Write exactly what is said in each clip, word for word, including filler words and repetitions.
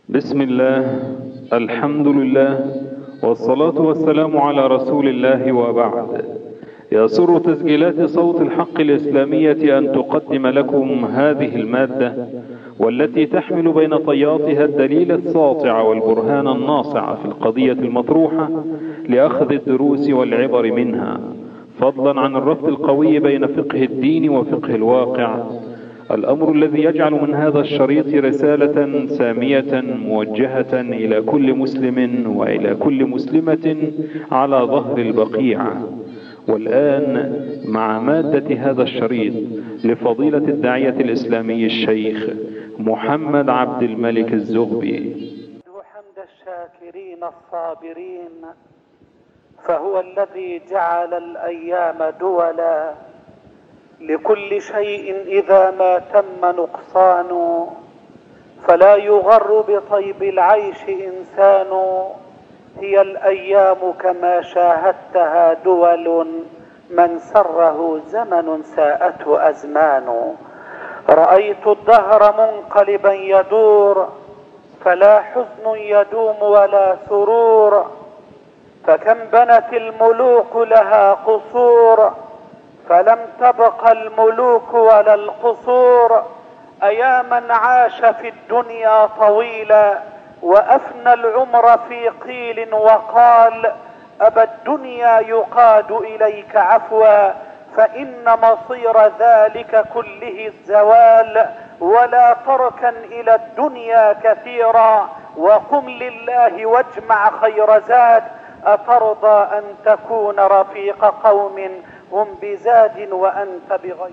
بسم الله، الحمد لله، والصلاة والسلام على رسول الله، وبعد. يسر تسجيلات صوت الحق الإسلامية أن تقدم لكم هذه المادة، والتي تحمل بين طياتها الدليل الساطع والبرهان الناصع في القضية المطروحة لأخذ الدروس والعبر منها، فضلا عن الربط القوي بين فقه الدين وفقه الواقع، الأمر الذي يجعل من هذا الشريط رسالة سامية موجهة إلى كل مسلم وإلى كل مسلمة على ظهر البقيع. والآن مع مادة هذا الشريط لفضيلة الداعية الإسلامي الشيخ محمد عبد الملك الزغبي. حمد الشاكرين الصابرين، فهو الذي جعل الأيام دولا لكل شيء إذا ما تم نقصان، فلا يغر بطيب العيش إنسان. هي الأيام كما شاهدتها دول، من سره زمن ساءته أزمان. رأيت الدهر منقلبا يدور، فلا حزن يدوم ولا سرور. فكم بنت الملوك لها قصور، فلم تبق الملوك ولا القصور. أيا من عاش في الدنيا طويلا، وأفنى العمر في قيل وقال. أبى الدنيا يقاد إليك عفوا، فإن مصير ذلك كله الزوال. ولا تركن إلى الدنيا كثيرا، وقم لله واجمع خير زاد. أترضى أن تكون رفيق قوم هم بزاد وأنت بغير؟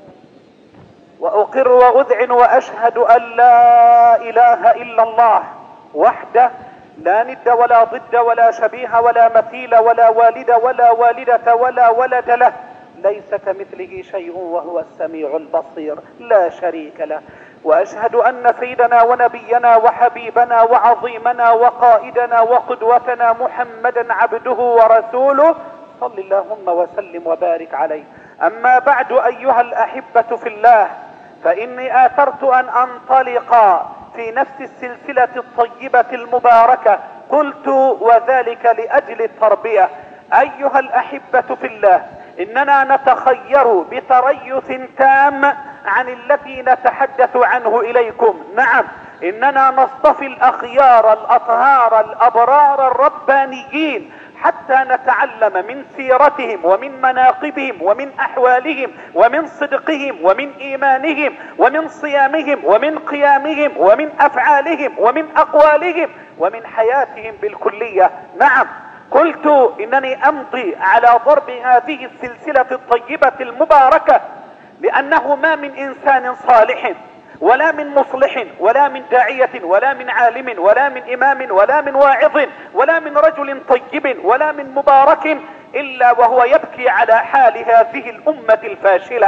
وأقر وأذعن وأشهد أن لا إله إلا الله وحده، لا ند ولا ضد ولا شبيه ولا مثيل ولا والد ولا والدة ولا ولد له، ليس كمثله شيء وهو السميع البصير، لا شريك له. وأشهد أن سيدنا ونبينا وحبيبنا وعظيمنا وقائدنا وقدوتنا محمدا عبده ورسوله، صل اللهم وسلم وبارك عليه. أما بعد أيها الأحبة في الله، فإني آثرت أن أنطلق في نفس السلسلة الطيبة المباركة، قلت وذلك لأجل التربية. أيها الأحبة في الله، إننا نتخير بتريث تام عن الذي نتحدث عنه إليكم. نعم، إننا نصطفي الأخيار الأطهار الأبرار الربانيين حتى نتعلم من سيرتهم ومن مناقبهم ومن أحوالهم ومن صدقهم ومن إيمانهم ومن صيامهم ومن قيامهم ومن أفعالهم ومن أقوالهم ومن حياتهم بالكلية. نعم، قلت إنني أمضي على ضرب هذه السلسلة الطيبة المباركة، لأنه ما من إنسان صالح ولا من مصلح ولا من داعية ولا من عالم ولا من إمام ولا من واعظ ولا من رجل طيب ولا من مبارك إلا وهو يبكي على حال هذه الأمة الفاشلة.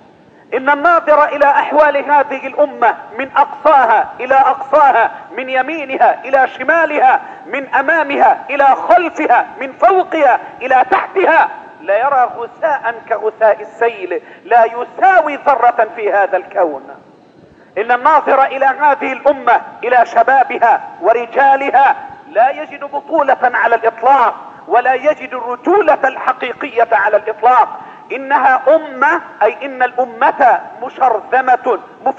إن الناظر إلى أحوال هذه الأمة من أقصاها إلى أقصاها، من يمينها إلى شمالها، من أمامها إلى خلفها، من فوقها إلى تحتها، لا يرى غثاء كغثاء السيل، لا يساوي ذرة في هذا الكون. إن الناظر إلى هذه الأمة، إلى شبابها ورجالها، لا يجد بطولة على الإطلاق، ولا يجد الرجولة الحقيقية على الإطلاق. إنها أمة، أي إن الأمة مشرذمة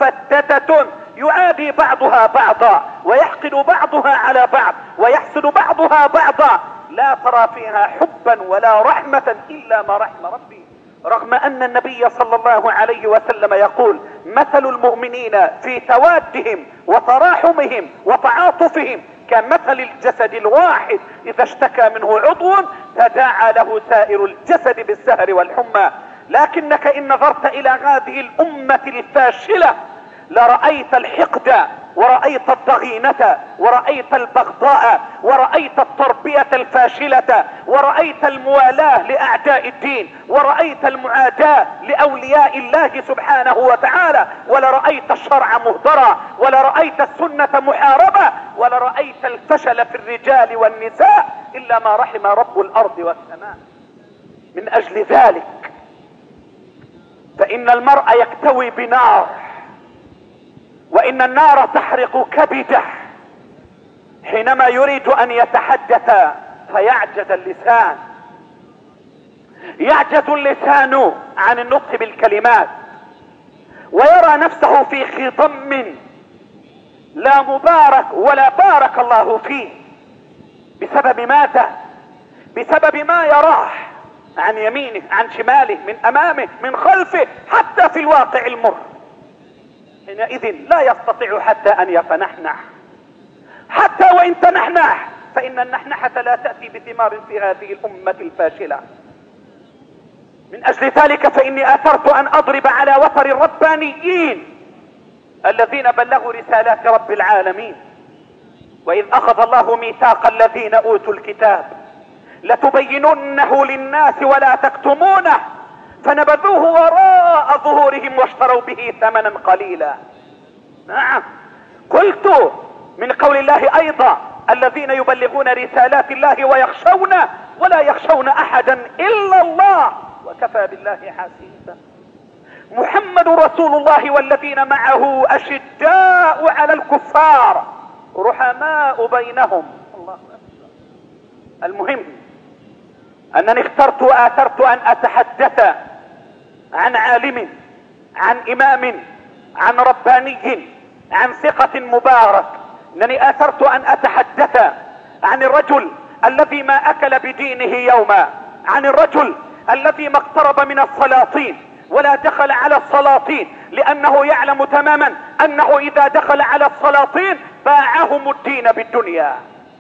مفتتة، يعادي بعضها بعضا، ويحقد بعضها على بعض، ويحسد بعضها بعضا، لا ترى فيها حبا ولا رحمة إلا ما رحم ربي. رغم أن النبي صلى الله عليه وسلم يقول: مثل المؤمنين في توادهم وتراحمهم وتعاطفهم كمثل الجسد الواحد إذا اشتكى منه عضو تداعى له سائر الجسد بالسهر والحمى. لكنك إن نظرت إلى هذه الأمة الفاشلة لرأيت الحقد، ورأيت الضغينة، ورأيت البغضاء، ورأيت التربية الفاشلة، ورأيت الموالاة لأعداء الدين، ورأيت المعاداة لأولياء الله سبحانه وتعالى، ولرأيت الشرع مهدرا، ولرأيت السنة محاربة، ولرأيت الفشل في الرجال والنساء إلا ما رحم رب الأرض والسماء. من أجل ذلك فإن المرء يكتوي بنار، وإن النار تحرق كبده، حينما يريد ان يتحدث فيعجز اللسان، يعجز اللسان عن النطق بالكلمات، ويرى نفسه في خضم لا مبارك ولا بارك الله فيه. بسبب ماذا؟ بسبب ما يراه عن يمينه، عن شماله، من امامه، من خلفه، حتى في الواقع المر. حينئذ لا يستطيع حتى ان يتنحنح، حتى وان تنحنح فان النحنحة لا تأتي بثمار في هذه الامة الفاشلة. من اجل ذلك فاني اثرت ان اضرب على وتر الربانيين الذين بلغوا رسالات رب العالمين. واذ اخذ الله ميثاق الذين اوتوا الكتاب لتبيننه للناس ولا تكتمونه فنبذوه وراء ظهورهم واشتروا به ثمنا قليلا. نعم، قلت من قول الله ايضا الذين يبلغون رسالات الله ويخشون ولا يخشون احدا الا الله وكفى بالله حسيبا. محمد رسول الله والذين معه اشداء على الكفار رحماء بينهم. الله أكبر. المهم انني اخترت واثرت ان اتحدث عن عالم، عن امام، عن رباني، عن ثقة مبارك. انني اثرت ان اتحدث عن الرجل الذي ما اكل بدينه يوما، عن الرجل الذي ما اقترب من السلاطين ولا دخل على السلاطين، لانه يعلم تماما انه اذا دخل على السلاطين باعهم الدين بالدنيا.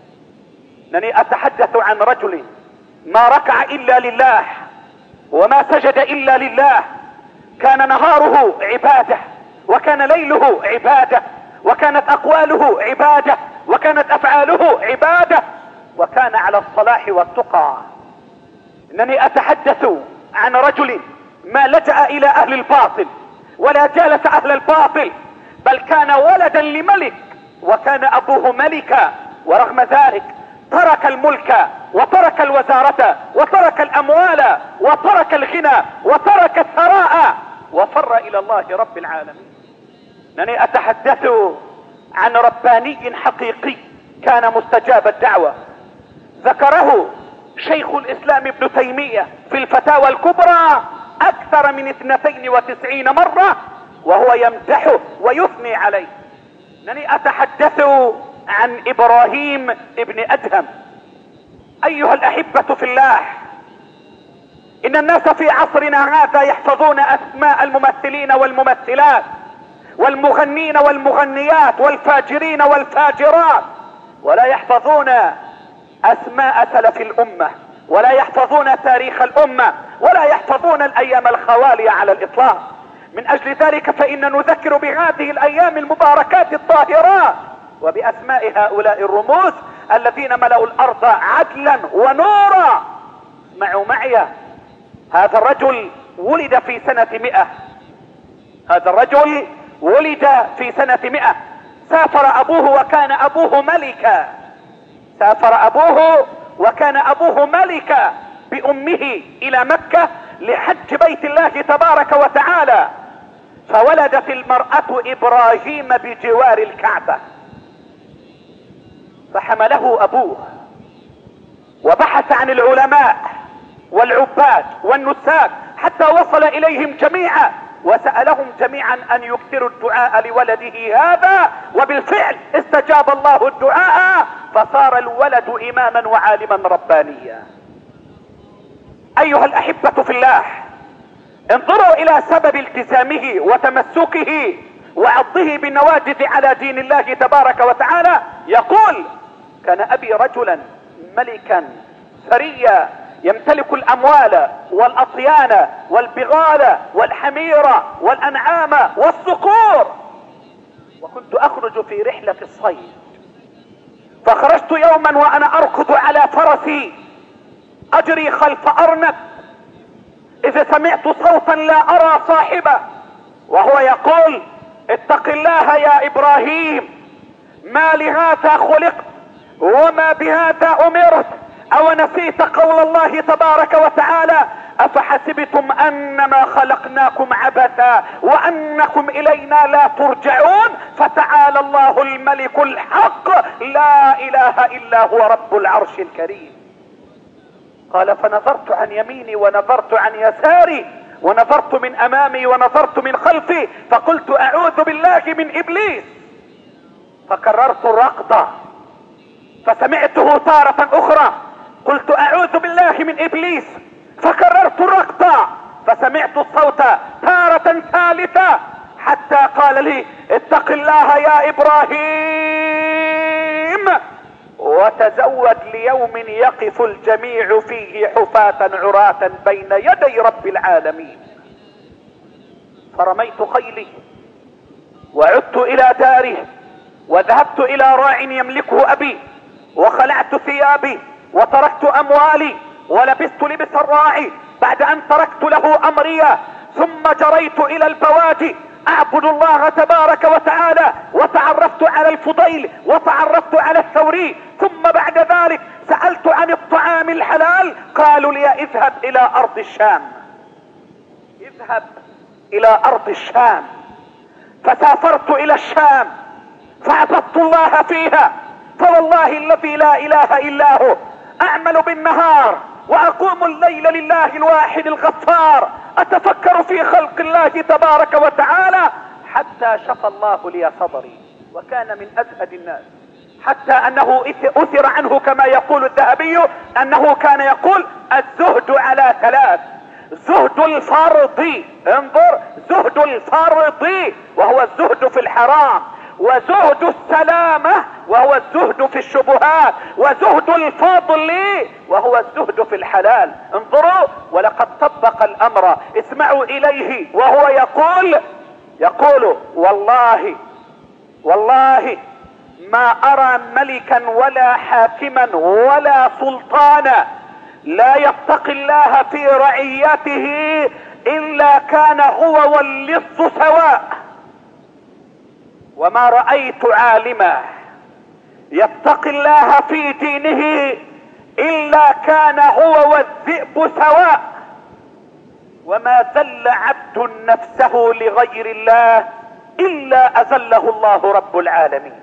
انني اتحدث عن رجل ما ركع الا لله وما سجد الا لله، كان نهاره عبادة وكان ليله عبادة وكانت اقواله عبادة وكانت افعاله عبادة وكان على الصلاح والتقى. انني اتحدث عن رجل ما لجأ الى اهل الباطل ولا جالس اهل الباطل، بل كان ولدا لملك وكان ابوه ملكا، ورغم ذلك ترك الملك وترك الوزارة وترك الاموال وترك الغنى وترك الثراء وفر الى الله رب العالمين. انني اتحدث عن رباني حقيقي كان مستجاب الدعوة، ذكره شيخ الاسلام ابن تيمية في الفتاوى الكبرى اكثر من اثنتين وتسعين مرة وهو يمدحه ويثني عليه. انني اتحدث عن ابراهيم ابن ادهم. ايها الاحبة في الله، ان الناس في عصرنا هذا يحفظون اسماء الممثلين والممثلات والمغنين والمغنيات والفاجرين والفاجرات، ولا يحفظون اسماء سلف الامة ولا يحفظون تاريخ الامة ولا يحفظون الايام الخوالية على الاطلاق. من اجل ذلك فان نذكر بهذه الايام المباركات الطاهرات وباسماء هؤلاء الرموز الذين ملأوا الارض عدلا ونورا. اسمعوا معي، هذا الرجل ولد في سنة مئة، هذا الرجل ولد في سنة مئة. سافر ابوه وكان ابوه ملكا، سافر ابوه وكان ابوه ملكا بامه الى مكة لحج بيت الله تبارك وتعالى، فولدت المرأة ابراهيم بجوار الكعبة، فحمله ابوه وبحث عن العلماء والعباد والنساك حتى وصل اليهم جميعا وسألهم جميعا ان يكثروا الدعاء لولده هذا، وبالفعل استجاب الله الدعاء فصار الولد اماما وعالما ربانيا. ايها الاحبة في الله، انظروا الى سبب التزامه وتمسكه وعضه بالنواجذ على دين الله تبارك وتعالى. يقول: كان ابي رجلا ملكا ثريا يمتلك الاموال والاطيان والبغال والحمير والانعام والصقور، وكنت اخرج في رحلة الصيد، فخرجت يوما وانا اركض على فرسي اجري خلف ارنب، اذا سمعت صوتا لا ارى صاحبه وهو يقول: اتق الله يا ابراهيم، ما لهذا خلقت وما بهذا امرت، او نسيت قول الله تبارك وتعالى: افحسبتم انما خلقناكم عبثا وانكم الينا لا ترجعون فتعالى الله الملك الحق لا اله الا هو رب العرش الكريم. قال فنظرت عن يميني ونظرت عن يساري ونظرت من امامي ونظرت من خلفي فقلت اعوذ بالله من ابليس، فكررت الركض فسمعته تارة اخرى قلت اعوذ بالله من ابليس، فكررت الركض فسمعت الصوت تارة ثالثة حتى قال لي اتق الله يا ابراهيم وتزود ليوم يقف الجميع فيه حفاة عراة بين يدي رب العالمين. فرميت خيلي وعدت الى داري وذهبت الى راع يملكه ابي وخلعت ثيابي وتركت اموالي ولبست لبس الراعي بعد ان تركت له امري، ثم جريت الى البوادي اعبد الله تبارك وتعالى وتعرفت على الفضيل وتعرفت على الثوري، ثم بعد ذلك سألت عن الطعام الحلال قالوا لي اذهب الى ارض الشام، اذهب الى ارض الشام. فسافرت الى الشام فعبدت الله فيها، فوالله الذي لا اله الا هو اعمل بالنهار واقوم الليل لله الواحد الغفار اتفكر في خلق الله تبارك وتعالى حتى شفى الله لي صدري، وكان من ازهد الناس، حتى انه اثر عنه كما يقول الذهبي انه كان يقول الزهد على ثلاث: زهد الفرض، انظر، زهد الفرض وهو الزهد في الحرام، وزهد السلامة وهو الزهد في الشبهات، وزهد الفضل وهو الزهد في الحلال. انظروا، ولقد طبق الامر، اسمعوا اليه وهو يقول يقول والله والله ما ارى ملكا ولا حاكما ولا سلطانا لا يتقي الله في رعيته الا كان هو واللص سواء، وما رأيت عالما يتقي الله في دينه الا كان هو والذئب سواء، وما ذل عبد نفسه لغير الله الا اذله الله رب العالمين.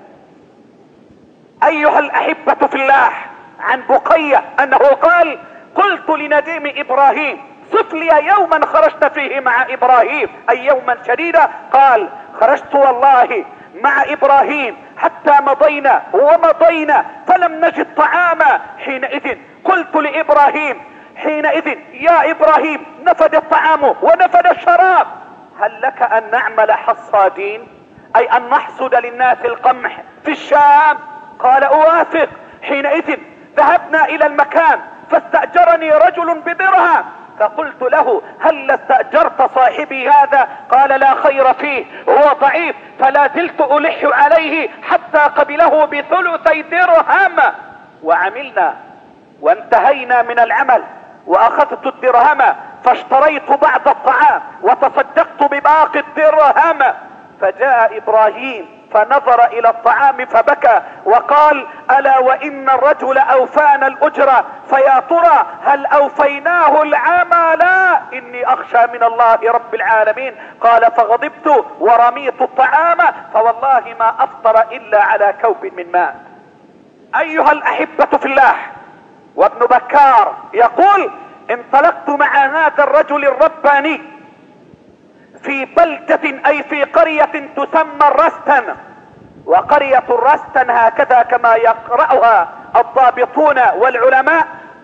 ايها الاحبة في الله، عن بقية انه قال قلت لنديم ابراهيم صف لي يوما خرجت فيه مع ابراهيم، اي يوما شديدا. قال خرجت والله مع ابراهيم حتى مضينا ومضينا فلم نجد طعاما. حينئذ قلت لابراهيم حينئذ يا ابراهيم نفد الطعام ونفد الشراب، هل لك ان نعمل حصادين، اي ان نحصد للناس القمح في الشام؟ قال اوافق. حينئذ ذهبنا الى المكان فاستأجرني رجل بدرهم، فقلت له هل استأجرت صاحبي هذا؟ قال لا خير فيه، هو ضعيف. فلا زلت ألح عليه حتى قبله بثلثي درهم، وعملنا وانتهينا من العمل، واخذت الدرهم فاشتريت بعض الطعام وتصدقت بباقي الدرهم. فجاء ابراهيم فنظر الى الطعام فبكى وقال الا وان الرجل اوفانا الاجرة، فيا ترى هل اوفيناه العمل؟ اني اخشى من الله رب العالمين. قال فغضبت ورميت الطعام فوالله ما افطر الا على كوب من ماء. ايها الاحبة في الله، وابن بكار يقول انطلقت مع هذا الرجل الرباني في بلدة اي في قرية تسمى الرستن، وقرية الرستن هكذا كما يقرأها الضابطون والعلماء،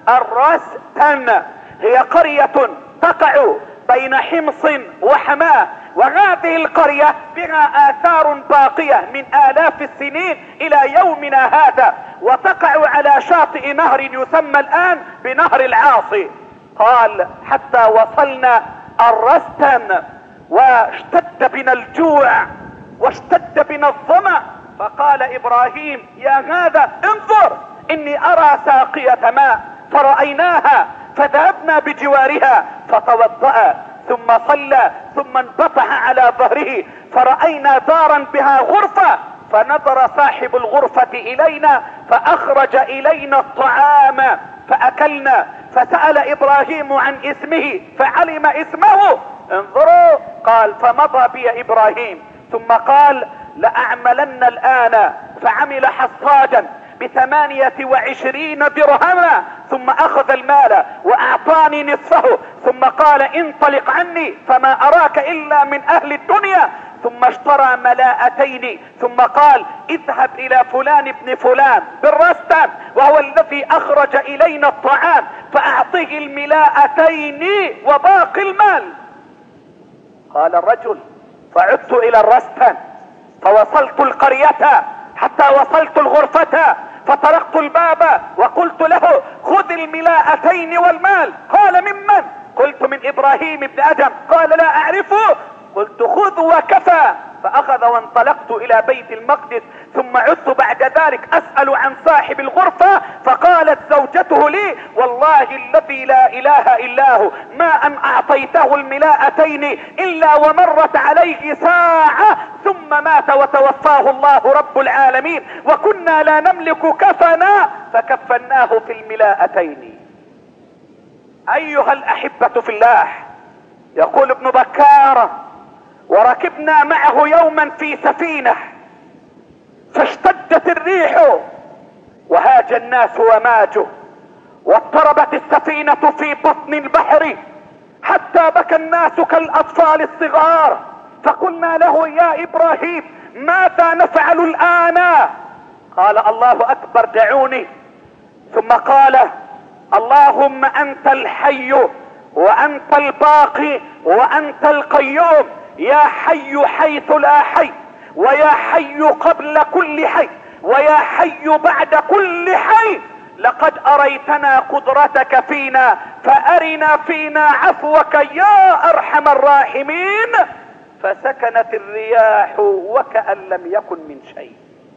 الرستن هي قرية تقع بين حمص وحماة، وهذه القرية بها آثار باقية من آلاف السنين إلى يومنا هذا، وتقع على شاطئ نهر يسمى الآن بنهر العاصي. قال حتى وصلنا الرستن واشتد بنا الجوع واشتد بنا الظمأ، فقال ابراهيم يا هذا انظر اني ارى ساقية ماء، فرأيناها فذهبنا بجوارها فتوضأ ثم صلى ثم انبطح على ظهره، فرأينا دارا بها غرفة، فنظر صاحب الغرفة الينا فاخرج الينا الطعام فاكلنا، فسأل ابراهيم عن اسمه فعلم اسمه. انظروا، قال فمضى بي ابراهيم ثم قال لأعملن الآن، فعمل حصادا بثمانية وعشرين درهما، ثم اخذ المال واعطاني نصفه، ثم قال انطلق عني فما اراك الا من اهل الدنيا، ثم اشترى ملاءتين، ثم قال اذهب الى فلان ابن فلان بالرستان وهو الذي اخرج الينا الطعام فاعطه الملاءتين وباقي المال. قال الرجل فعدت الى الرستان فوصلت القرية حتى وصلت الغرفة فطرقت الباب وقلت له خذ الملاءتين والمال. قال ممن؟ قلت من ابراهيم ابن ادم. قال لا اعرفه. قلت خذ وكفى. فاخذ وانطلقت الى بيت المقدس، ثم عدت بعد ذلك اسأل عن صاحب الغرفة، فقالت زوجته لي والله الذي لا اله الا هو ما ان اعطيته الملاءتين الا ومرت عليه ساعة ثم مات وتوفاه الله رب العالمين، وكنا لا نملك كفنا فكفناه في الملاءتين. ايها الاحبة في الله، يقول ابن بكار وركبنا معه يوما في سفينة فاشتدت الريح وهاج الناس وماجوا واضطربت السفينة في بطن البحر حتى بكى الناس كالاطفال الصغار، فقلنا له يا ابراهيم ماذا نفعل الان؟ قال الله اكبر دعوني. ثم قال اللهم انت الحي وانت الباقي وانت القيوم، يا حي حيث لا حي، ويا حي قبل كل حي، ويا حي بعد كل حي، لقد اريتنا قدرتك فينا فارنا فينا عفوك يا ارحم الراحمين. فسكنت الرياح وكأن لم يكن من شيء.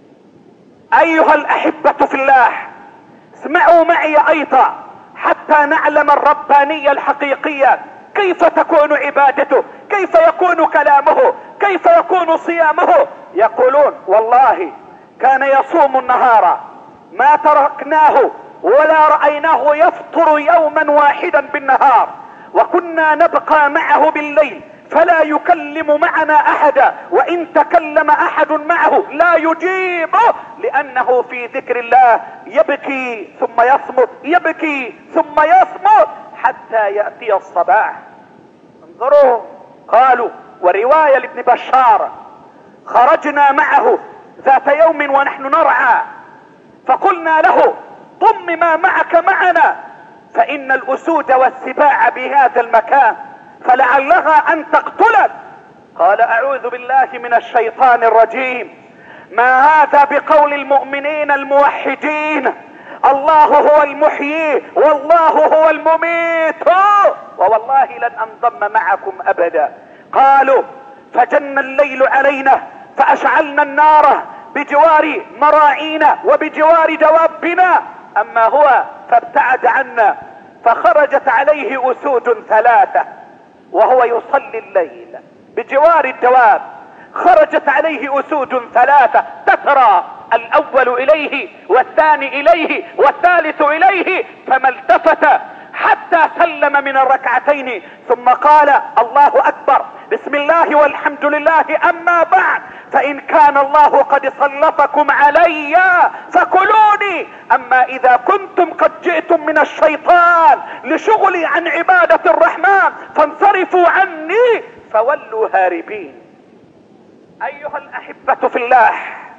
ايها الاحبة في الله، اسمعوا معي ايضا حتى نعلم الربانية الحقيقية، كيف تكون عبادته، كيف يكون كلامه، كيف يكون صيامه. يقولون والله كان يصوم النهار ما تركناه ولا رأيناه يفطر يوما واحدا بالنهار، وكنا نبقى معه بالليل فلا يكلم معنا احدا، وان تكلم احد معه لا يجيبه لانه في ذكر الله يبكي ثم يصمت، يبكي ثم يصمت حتى يأتي الصباح. انظروا، قالوا ورواية لابن بشار خرجنا معه ذات يوم ونحن نرعى فقلنا له ضم ما معك معنا فإن الأسود والسباع بهذا المكان فلعلها أن تقتلك. قال أعوذ بالله من الشيطان الرجيم، ما هذا بقول المؤمنين الموحدين، الله هو المحيي والله هو المميت، ووالله لن انضم معكم ابدا. قالوا فجن الليل علينا فاشعلنا النار بجوار مراعينا وبجوار دوابنا، اما هو فابتعد عنا فخرجت عليه اسود ثلاثة وهو يصلي الليل بجوار الدواب، خرجت عليه اسود ثلاثة تترى، الاول اليه والثاني اليه والثالث اليه، فما التفت حتى سلم من الركعتين ثم قال الله اكبر بسم الله والحمد لله، اما بعد فان كان الله قد سلطكم علي فكلوني، اما اذا كنتم قد جئتم من الشيطان لشغلي عن عبادة الرحمن فانصرفوا عني فولوا هاربين. ايها الاحبة في الله،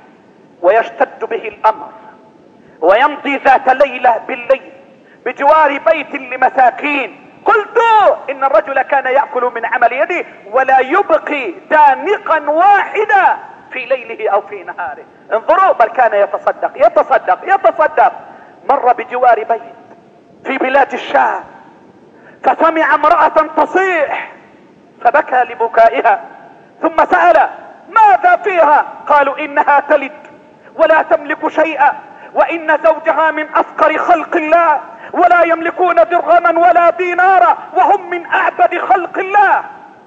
ويشتد به الامر ويمضي ذات ليلة بالليل بجوار بيت لمساكين. قلت ان الرجل كان يأكل من عمل يده ولا يبقي دانقا واحدا في ليله او في نهاره. انظروا، بل كان يتصدق يتصدق يتصدق. مر بجوار بيت في بلاد الشام فسمع امرأة تصيح فبكى لبكائها ثم سأل ماذا فيها؟ قالوا انها تلد ولا تملك شيئا وان زوجها من افقر خلق الله ولا يملكون درهما ولا دينارا وهم من اعبد خلق الله.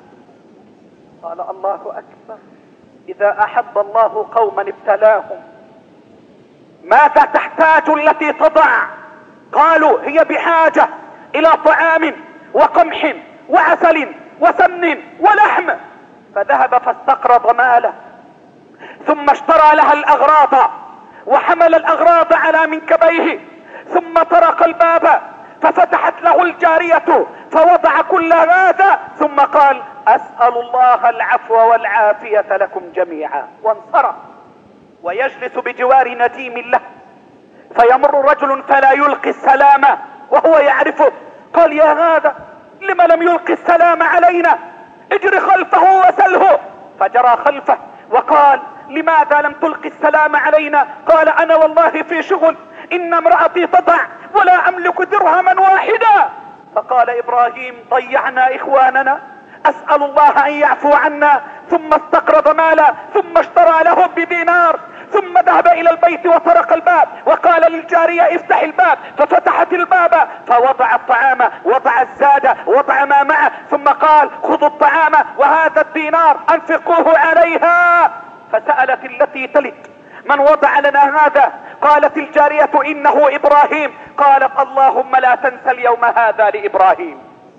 قال الله اكبر، اذا احب الله قوما ابتلاهم. ماذا تحتاج التي تضع؟ قالوا هي بحاجة الى طعام وقمح وعسل وسمن ولحم، فذهب فاستقرض ماله ثم اشترى لها الاغراض وحمل الاغراض على منكبيه، ثم طرق الباب ففتحت له الجارية فوضع كل هذا ثم قال اسأل الله العفو والعافية لكم جميعا، وانصرف ويجلس بجوار نديم له، فيمر رجل فلا يلقي السلام وهو يعرفه، قال يا هذا لم لم يلقي السلام علينا؟ اجر خلفه وسله، فجرى خلفه وقال لماذا لم تلقي السلام علينا؟ قال انا والله في شغل، ان امرأتي تضع ولا املك درهما واحدا. فقال ابراهيم ضيعنا اخواننا، اسأل الله ان يعفو عنا. ثم استقرض مالا ثم اشترى له بدينار، ثم ذهب الى البيت وطرق الباب وقال للجارية افتح الباب، ففتحت الباب فوضع الطعام وضع الزاد وضع ما معه، ثم قال خذوا الطعام وهذا الدينار انفقوه عليها. فسألت التي تلت من وضع لنا هذا؟ قالت الجارية انه ابراهيم. قالت اللهم لا تنسى اليوم هذا لابراهيم.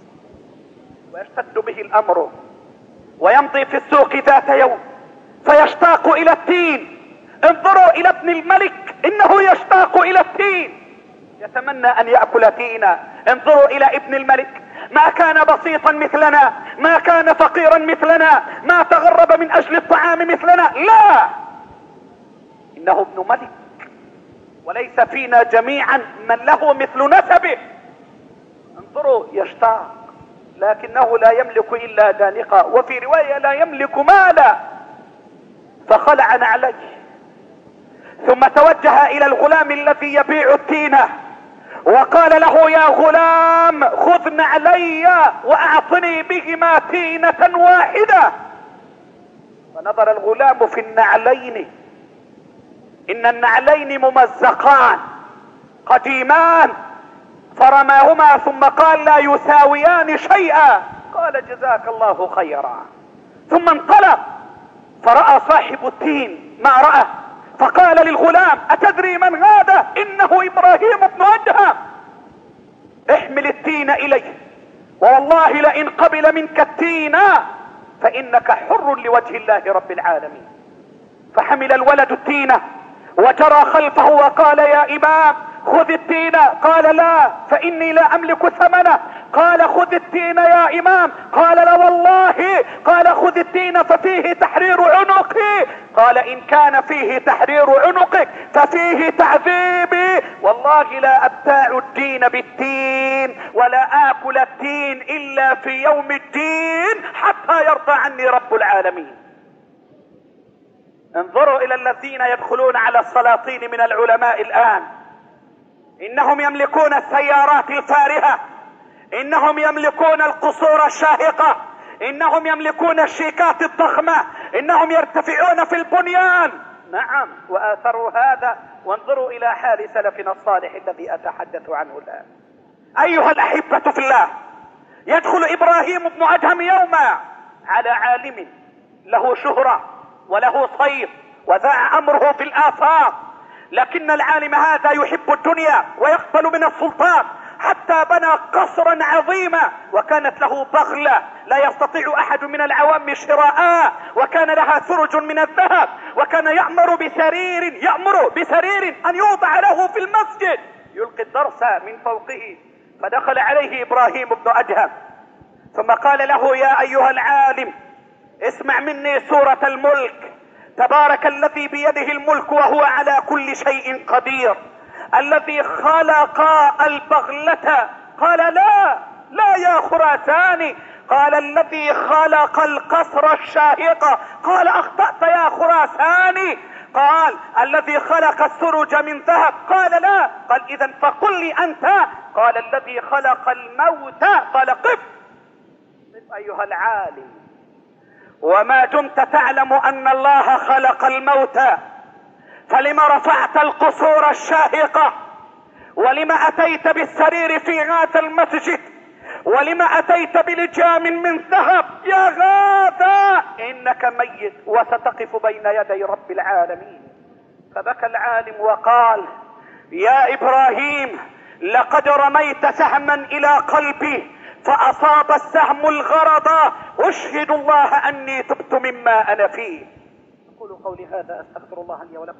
ويشتد به الامر ويمضي في السوق ذات يوم فيشتاق الى التين. انظروا الى ابن الملك انه يشتاق الى التين، يتمنى ان يأكل تينا. انظروا الى ابن الملك، ما كان بسيطا مثلنا، ما كان فقيرا مثلنا، ما تغرب من اجل الطعام مثلنا، لا، انه ابن ملك، وليس فينا جميعا من له مثل نسبه. انظروا يشتاق، لكنه لا يملك الا دانقة، وفي رواية لا يملك مالا. فخلع نعليه ثم توجه الى الغلام الذي يبيع التينة وقال له يا غلام خذ نعلي واعطني بهما تينة واحدة. فنظر الغلام في النعلين، ان النعلين ممزقان قديمان، فرماهما ثم قال لا يساويان شيئا. قال جزاك الله خيرا. ثم انطلق فرأى صاحب التين ما رأى، فقال للغلام أتدري من هذا؟ إنه إبراهيم بن أدهم، احمل التين إليه، والله لئن قبل منك التين فإنك حر لوجه الله رب العالمين. فحمل الولد التين وجرى خلفه وقال يا إمام خذ التين. قال لا فإني لا أملك ثمنه. قال خذ التين يا إمام. قال لا والله. قال خذ التين ففيه تحرير عنقي. قال إن كان فيه تحرير عنقك ففيه تعذيبي، والله لا أبتاع الدين بالتين ولا آكل التين إلا في يوم الدين حتى يرضى عني رب العالمين. انظروا إلى الذين يدخلون على السلاطين من العلماء الآن، إنهم يملكون السيارات الفارهة، إنهم يملكون القصور الشاهقة، إنهم يملكون الشيكات الضخمة، إنهم يرتفعون في البنيان. نعم وآثروا هذا. وانظروا إلى حال سلفنا الصالح الذي أتحدث عنه الآن. أيها الأحبة في الله، يدخل إبراهيم بن أدهم يوما على عالم له شهرة وله صيت وذاع أمره في الآفاق، لكن العالم هذا يحب الدنيا ويقبل من السلطان، حتى بنى قصرا عظيما، وكانت له بغلة لا يستطيع احد من العوام شراءها، وكان لها سرج من الذهب، وكان يأمر بسرير يأمر بسرير ان يوضع له في المسجد يلقي الدرس من فوقه. فدخل عليه ابراهيم بن ادهم ثم قال له يا ايها العالم اسمع مني سورة الملك. تبارك الذي بيده الملك وهو على كل شيء قدير، الذي خلق البغلة. قال لا لا يا خراساني. قال الذي خلق القصر الشاهق. قال اخطأت يا خراساني. قال الذي خلق السرج من ذهب. قال لا. قال اذا فقل لي انت. قال الذي خلق الموت. قال قف ايها العالم، وما دمت تعلم ان الله خلق الموت فلما رفعت القصور الشاهقة، ولما اتيت بالسرير في هذا المسجد، ولما اتيت بلجام من ذهب؟ يا غاثا انك ميت وستقف بين يدي رب العالمين. فبكى العالم وقال يا ابراهيم لقد رميت سهما الى قلبي فاصاب السهم الغرض، اشهد الله اني تبت مما انا فيه. اقول قولي هذا، استغفر الله لي ولكم.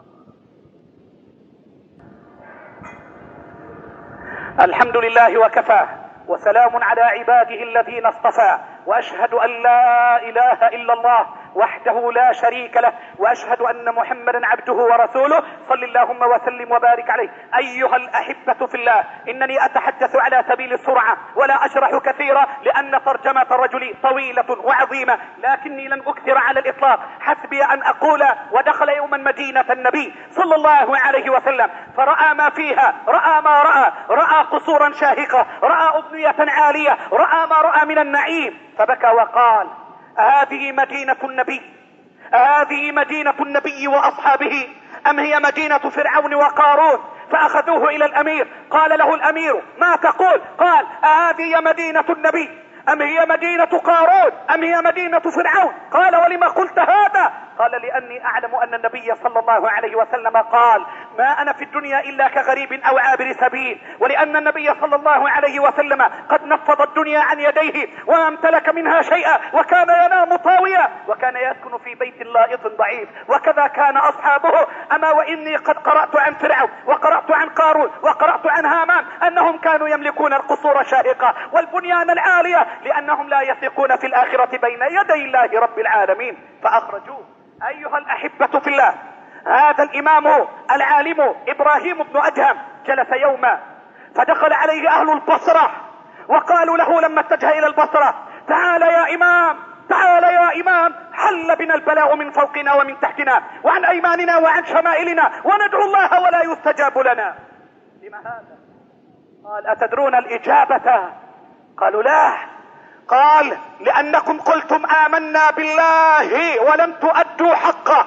الحمد لله وكفى، وسلام على عباده الذين اصطفى، واشهد ان لا اله الا الله وحده لا شريك له، واشهد ان محمدا عبده ورسوله، صل اللهم وسلم وبارك عليه. ايها الاحبة في الله، انني اتحدث على سبيل السرعة ولا اشرح كثيرا لان ترجمة الرجل طويلة وعظيمة، لكني لن اكثر على الاطلاق. حسبي ان اقول ودخل يوما مدينة النبي صلى الله عليه وسلم فرأى ما فيها، رأى ما رأى، رأى قصورا شاهقة، رأى أبنية عالية، رأى ما رأى من النعيم، فبكى وقال: هذه مدينة النبي، هذه مدينة النبي وأصحابه، أم هي مدينة فرعون وقارون؟ فأخذوه إلى الأمير، قال له الأمير: ما تقول؟ قال: هذه مدينة النبي، أم هي مدينة قارون، أم هي مدينة فرعون؟ قال: ولما قلت هذا؟ قال: لأني أعلم أن النبي صلى الله عليه وسلم قال: ما أنا في الدنيا إلا كغريب أو عابر سبيل، ولأن النبي صلى الله عليه وسلم قد نفض الدنيا عن يديه وما امتلك منها شيئا، وكان ينام طاويا، وكان يسكن في بيت لائط ضعيف، وكذا كان أصحابه. أما وإني قد قرأت عن فرعون، وقرأت عن قارون، وقرأت عن هامان أنهم كانوا يملكون القصور الشاهقة والبنيان العالية، لأنهم لا يثقون في الآخرة بين يدي الله رب العالمين فأخرجوه. أيها الأحبة في الله، هذا الإمام العالم إبراهيم بن أدهم جلس يوما فدخل عليه أهل البصرة وقالوا له لما اتجه إلى البصرة: تعال يا إمام، تعال يا إمام، حل بنا البلاء من فوقنا ومن تحتنا وعن أيماننا وعن شمائلنا وندعو الله ولا يستجاب لنا. لما هذا؟ قال: أتدرون الإجابة؟ قالوا: لا. قال: لأنكم قلتم آمنا بالله ولم تؤدوا حقه،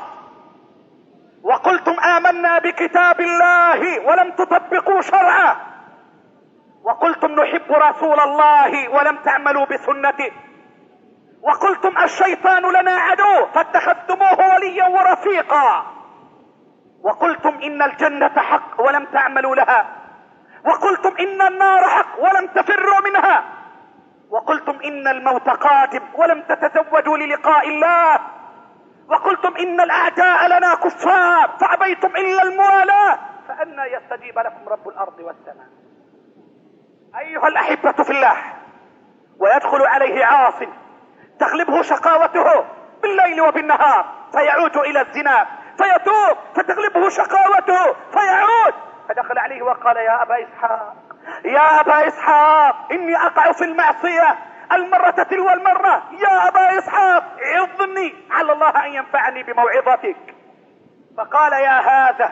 وقلتم آمنا بكتاب الله ولم تطبقوا شرعه، وقلتم نحب رسول الله ولم تعملوا بسنته، وقلتم الشيطان لنا عدو فاتخذتموه وليا ورفيقا، وقلتم إن الجنة حق ولم تعملوا لها، وقلتم إن النار حق ولم تفروا منها، وقلتم إن الموت قادم ولم تتزودوا للقاء الله، وقلتم إن الأعداء لنا كفار فأبيتم إلا الموالاة، فأنى يستجيب لكم رب الأرض والسماء. أيها الأحبة في الله، ويدخل عليه عاص تغلبه شقاوته بالليل وبالنهار فيعود إلى الزنا، فيتوب فتغلبه شقاوته فيعود، فدخل عليه وقال: يا أبا إسحاق، يا أبا إسحاق، إني أقع في المعصية المرة تلو المرة، يا أبا إسحاق عظني على الله أن ينفعني بموعظتك. فقال: يا هذا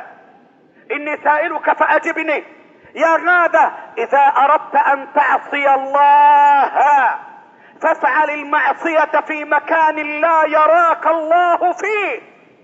إني سائلك فأجبني. يا هذا، إذا أردت أن تعصي الله فافعل المعصية في مكان لا يراك الله فيه.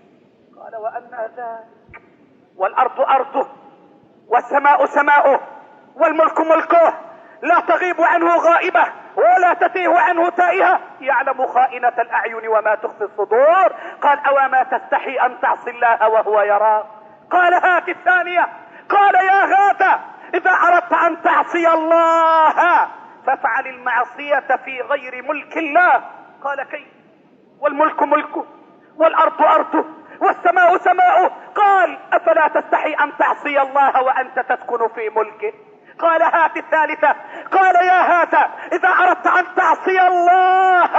قال: وأن ذاك؟ والأرض أرضه والسماء سماؤه والملك ملكه، لا تغيب عنه غائبة ولا تتيه عنه تائهة، يعلم خائنة الأعين وما تخفي الصدور. قال: أوما تستحي أن تعصي الله وهو يراك؟ قال: هات الثانية. قال: يا هذا، إذا أردت أن تعصي الله فافعل المعصية في غير ملك الله. قال: كيف؟ والملك ملكه والأرض أرضه والسماء سماؤه. قال: أفلا تستحي أن تعصي الله وأنت تسكن في ملكه؟ قال: هات الثالثة. قال: يا هذا، إذا أردت أن تعصي الله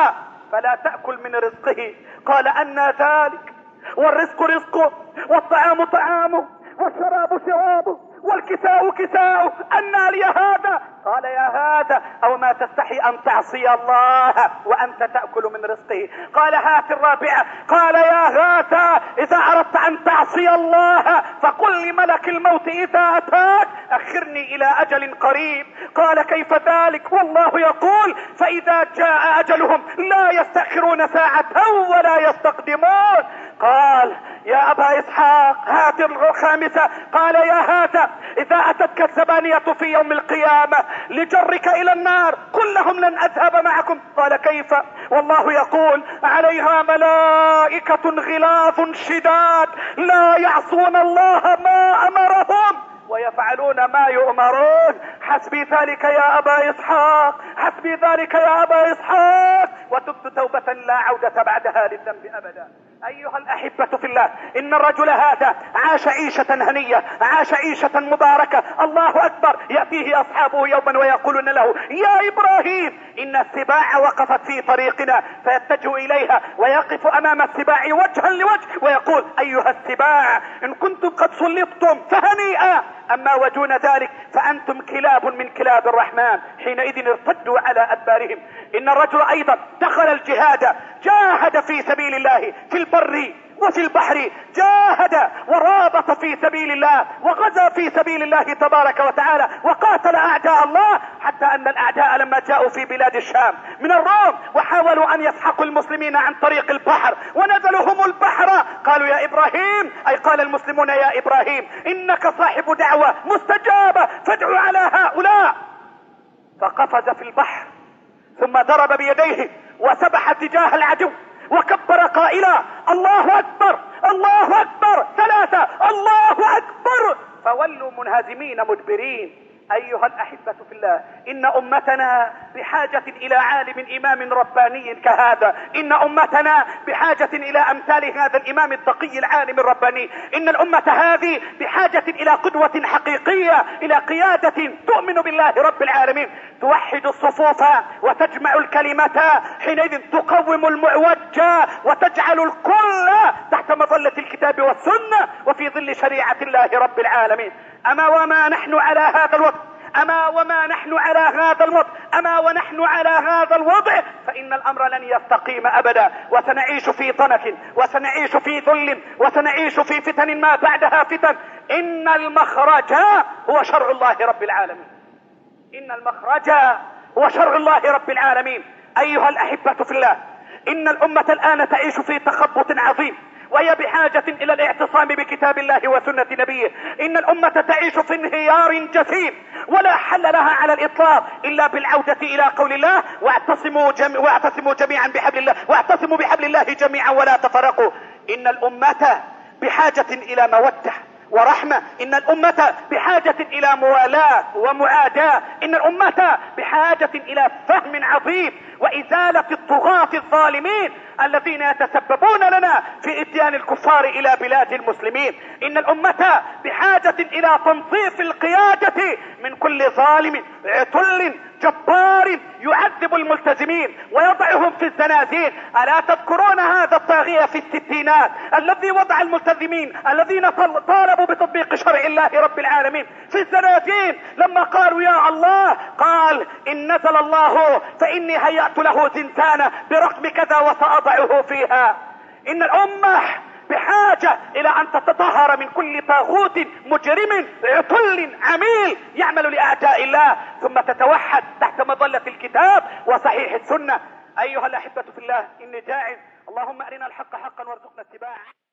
فلا تأكل من رزقه. قال: أن ذلك؟ والرزق رزقه، والطعام طعامه، والشراب شرابه، والكساء كساؤه، أنى لي هذا؟ قال: يا هذا، أو ما تستحي أن تعصي الله وأنت تأكل من رزقه؟ قال: هات الرابعة. قال: يا هذا، إذا أردت أن تعصي الله فقل لملك الموت إذا أتاك: أخرني إلى أجل قريب. قال: كيف ذلك؟ والله يقول: فإذا جاء أجلهم لا يستأخرون ساعة ولا يستقدمون. قال: يا أبا إسحاق، هات الخامسة. قال: يا هذا، إذا أتتك الزبانية في يوم القيامة لجرك إلى النار قل لهم لن أذهب معكم. قال: كيف؟ والله يقول: عليها ملائكة غلاظ شداد لا يعصون الله ما أمرهم ويفعلون ما يؤمرون. حسبي ذلك يا أبا إسحاق، حسبي ذلك يا أبا إسحاق، وتبت توبة لا عودة بعدها للذنب أبدا. أيها الأحبة في الله، إن الرجل هذا عاش عيشة هنية، عاش عيشة مباركة. الله أكبر. يأتيه أصحابه يوما ويقولون له: يا إبراهيم إن السباع وقفت في طريقنا، فيتجه إليها ويقف أمام السباع وجها لوجه ويقول: أيها السباع إن كنتم قد سلطتم فهنيئا، أما ودون ذلك فأنتم كلاب من كلاب الرحمن. حينئذ ارتدوا على أدبارهم. إن الرجل أيضا دخل الجهاد، جاهد في سبيل الله في البر وفي البحر، جاهد ورابط في سبيل الله وغزا في سبيل الله تبارك وتعالى وقاتل أعداء الله، حتى أن الأعداء لما جاءوا في بلاد الشام من الروم وحاولوا أن يسحقوا المسلمين عن طريق البحر ونزلوا هم البحر، قالوا: يا إبراهيم، أي قال المسلمون: يا إبراهيم إنك صاحب دعوة مستجابة، فادعوا على هؤلاء. فقفز في البحر ثم ضرب بيديه وسبح تجاه العدو وكبر قائلا: الله أكبر، الله أكبر، ثلاثة، الله أكبر، فولوا منهزمين مدبرين. أيها الأحبة في الله، إن أمتنا بحاجة إلى عالم إمام رباني كهذا. إن أمتنا بحاجة إلى أمثال هذا الإمام التقي العالم الرباني. إن الأمة هذه بحاجة إلى قدوة حقيقية، إلى قيادة تؤمن بالله رب العالمين، توحد الصفوف وتجمع الكلمة، حينئذ تقوم المعوج وتجعل الكل تحت مظلة الكتاب والسنة وفي ظل شريعة الله رب العالمين. أما وما نحن على هذا الوضع، أما وما نحن على هذا الوضع، أما ونحن على هذا الوضع، فإن الأمر لن يستقيم أبدا، وسنعيش في ضنك، وسنعيش في ذل، وسنعيش في فتن ما بعدها فتن. إن المخرج هو شرع الله رب العالمين. إن المخرج هو شرع الله رب العالمين. أيها الأحبة في الله، إن الأمة الآن تعيش في تخبط عظيم، وهي بحاجة إلى الاعتصام بكتاب الله وسنة نبيه. إن الأمة تعيش في انهيار جسيم، ولا حل لها على الإطلاق إلا بالعودة إلى قول الله: واعتصموا, جم... واعتصموا جميعا بحبل الله، واعتصموا بحبل الله جميعا ولا تفرقوا. إن الأمة بحاجة إلى مودة ورحمة. إن الأمة بحاجة إلى موالاة ومعاداة. إن الأمة بحاجة إلى فهم عظيم وإزالة الطغاة الظالمين الذين يتسببون لنا في إتيان الكفار إلى بلاد المسلمين. إن الأمة بحاجة إلى تنظيف القيادة من كل ظالم عتل جبار يعذب الملتزمين ويضعهم في الزنازين. ألا تذكرون هذا الطاغية في الستينات الذي وضع الملتزمين الذين طالبوا بتطبيق شرع الله رب العالمين في الزنازين، لما قالوا: يا الله، قال: إن نزل الله فإني هيأت له زنزانة برقم كذا وسأضعه فيها. إن الأمة بحاجة إلى أن تتطهر من كل طاغوت مجرم عتل عميل يعمل لأعداء الله، ثم تتوحد تحت مظلة الكتاب وصحيح السنة. أيها الأحبة في الله، إني جاعل اللهم أرنا الحق حقا وارزقنا اتباعه.